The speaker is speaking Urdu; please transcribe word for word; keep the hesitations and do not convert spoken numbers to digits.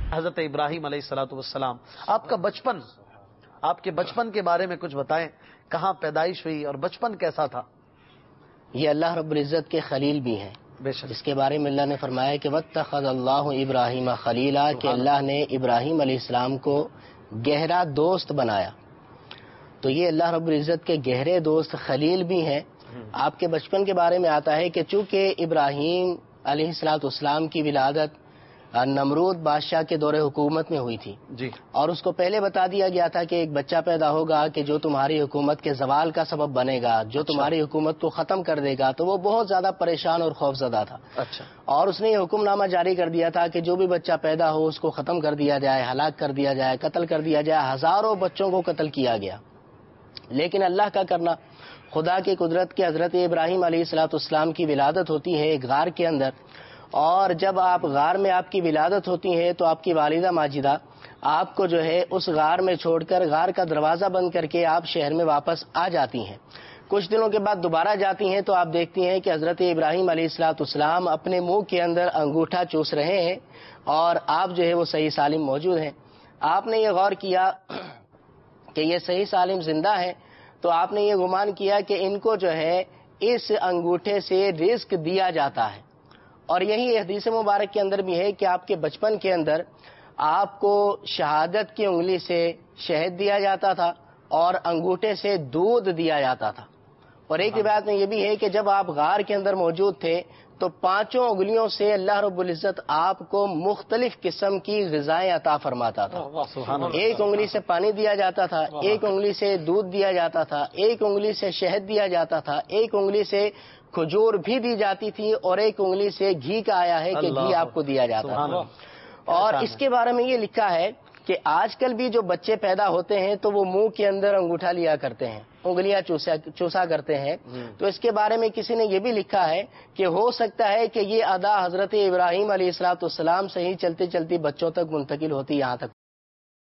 حضرت ابراہیم علیہ الصلوۃ والسلام، آپ کا بچپن، آپ کے بچپن کے بارے میں کچھ بتائیں، کہاں پیدائش ہوئی اور بچپن کیسا تھا؟ یہ اللہ رب العزت کے خلیل بھی ہیں، بے شک، جس کے بارے میں اللہ نے فرمایا کہ واتخذ اللہ ابراہیم خلیلا، کہ اللہ نے ابراہیم علیہ السلام کو گہرا دوست بنایا. تو یہ اللہ رب العزت کے گہرے دوست خلیل بھی ہیں. آپ کے بچپن کے بارے میں آتا ہے کہ چونکہ ابراہیم علیہ الصلوۃ والسلام کی ولادت نمرود بادشاہ کے دور حکومت میں ہوئی تھی، جی، اور اس کو پہلے بتا دیا گیا تھا کہ ایک بچہ پیدا ہوگا کہ جو تمہاری حکومت کے زوال کا سبب بنے گا، جو تمہاری حکومت کو ختم کر دے گا. تو وہ بہت زیادہ پریشان اور خوفزدہ تھا. اچھا، اور اس نے یہ حکم نامہ جاری کر دیا تھا کہ جو بھی بچہ پیدا ہو اس کو ختم کر دیا جائے، ہلاک کر دیا جائے، قتل کر دیا جائے. ہزاروں بچوں کو قتل کیا گیا. لیکن اللہ کا کرنا، خدا کی قدرت کے حضرت ابراہیم علیہ الصلوۃ والسلام کی ولادت ہوتی ہے ایک غار کے اندر. اور جب آپ غار میں آپ کی ولادت ہوتی ہے تو آپ کی والدہ ماجدہ آپ کو جو ہے اس غار میں چھوڑ کر غار کا دروازہ بند کر کے آپ شہر میں واپس آ جاتی ہیں. کچھ دنوں کے بعد دوبارہ جاتی ہیں تو آپ دیکھتی ہیں کہ حضرت ابراہیم علیہ الصلوۃ والسلام اپنے منہ کے اندر انگوٹھا چوس رہے ہیں اور آپ جو ہے وہ صحیح سالم موجود ہیں. آپ نے یہ غور کیا کہ یہ صحیح سالم زندہ ہے، تو آپ نے یہ گمان کیا کہ ان کو جو ہے اس انگوٹھے سے رزق دیا جاتا ہے. اور یہی حدیث مبارک کے اندر بھی ہے کہ آپ کے بچپن کے اندر آپ کو شہادت کی انگلی سے شہد دیا جاتا تھا اور انگوٹھے سے دودھ دیا جاتا تھا. اور ایک روایت میں یہ بھی ہے کہ جب آپ غار کے اندر موجود تھے تو پانچوں انگلیوں سے اللہ رب العزت آپ کو مختلف قسم کی غذائیں عطا فرماتا تھا. ایک انگلی سے پانی دیا جاتا تھا، ایک انگلی سے دودھ دیا جاتا تھا، ایک انگلی سے شہد دیا جاتا تھا، ایک انگلی سے کھجور بھی دی جاتی تھی، اور ایک انگلی سے گھی کا آیا ہے کہ گھی آپ کو دیا جاتا تھا. اور اس کے بارے میں یہ لکھا ہے کہ آج کل بھی جو بچے پیدا ہوتے ہیں تو وہ منہ کے اندر انگوٹھا لیا کرتے ہیں، انگلیاں چوسا چوسا کرتے ہیں. تو اس کے بارے میں کسی نے یہ بھی لکھا ہے کہ ہو سکتا ہے کہ یہ ادا حضرت ابراہیم علیہ الصلوۃ والسلام سے ہی چلتی چلتی بچوں تک منتقل ہوتی یہاں تک